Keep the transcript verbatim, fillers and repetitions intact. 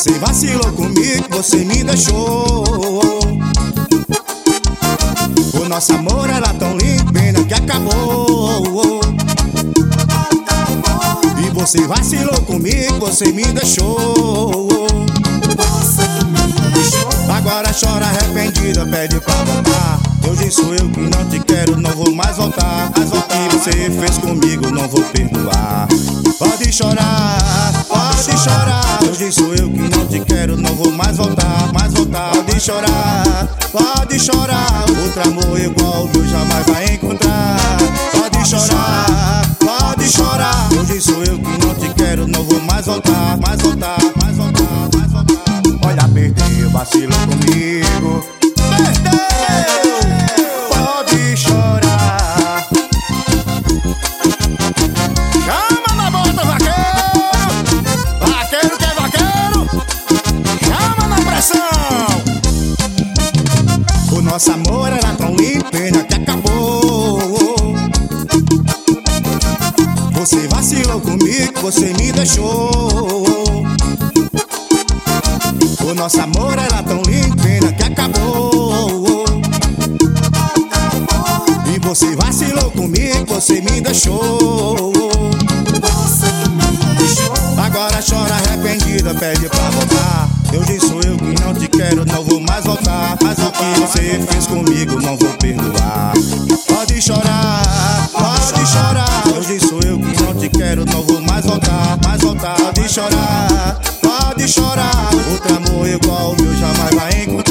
Você vacilou comigo, você me deixou. O nosso amor era tão lindo, pena que acabou. E você vacilou comigo, você me deixou. Agora chora arrependida, pede pra voltar. Hoje sou eu que não te quero, não vou mais voltar. Mas o que você fez comigo, não vou perdoar. Pode chorar, pode chorar. Hoje sou eu que não te quero, não vou mais voltar, mais voltar. Pode chorar, pode chorar. Outro amor igual o meu jamais vai encontrar. Pode chorar, pode chorar. Hoje sou eu que não te quero, não vou mais voltar, mais voltar, mais voltar, mais voltar. Olha, perdeu, vacilou comigo. Perdeu, pode chorar. Chama na bota, vaqueiro. Vaqueiro que é vaqueiro. Chama na pressão. O nosso amor era tão lindo, pena que acabou. Você vacilou comigo, você me deixou. O nosso amor era tão lindo, pena que acabou. E você vacilou comigo, você me deixou. Agora chora arrependida, pede pra voltar. Hoje sou eu que não te quero, não vou mais voltar. Mas o que você fez comigo, não vou perdoar. Pode chorar, pode chorar. Hoje sou eu que não te quero, não vou mais voltar, mais voltar. Pode chorar, pode chorar. Outro amor igual o meu jamais vai encontrar.